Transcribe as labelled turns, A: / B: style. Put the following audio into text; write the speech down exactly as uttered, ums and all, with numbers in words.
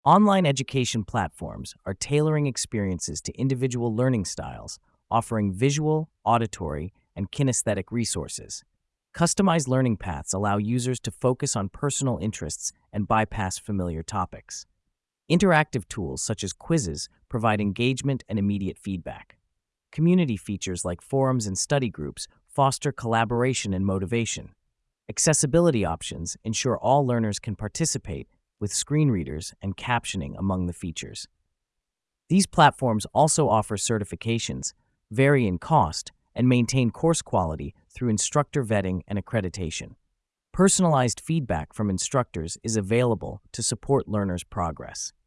A: Online education platforms are tailoring experiences to individual learning styles, offering visual, auditory, and kinesthetic resources. Customized learning paths allow users to focus on personal interests and bypass familiar topics. Interactive tools such as quizzes provide engagement and immediate feedback. Community features like forums and study groups foster collaboration and motivation. Accessibility options ensure all learners can participate, with screen readers and captioning among the features. These platforms also offer certifications, vary in cost, and maintain course quality through instructor vetting and accreditation. Personalized feedback from instructors is available to support learners' progress.